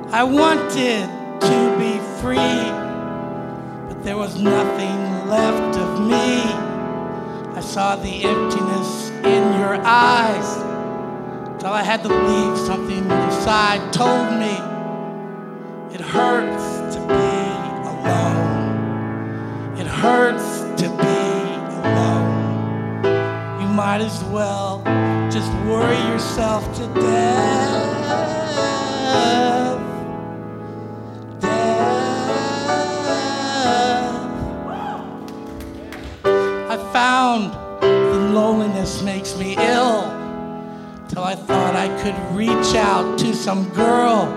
I wanted to be free, but there was nothing left of me. I saw the emptiness in your eyes, till I had to leave. Something inside told me it hurts to be alone. It hurts to be alone. You might as well just worry yourself to death. I found the loneliness makes me ill, till I thought I could reach out to some girl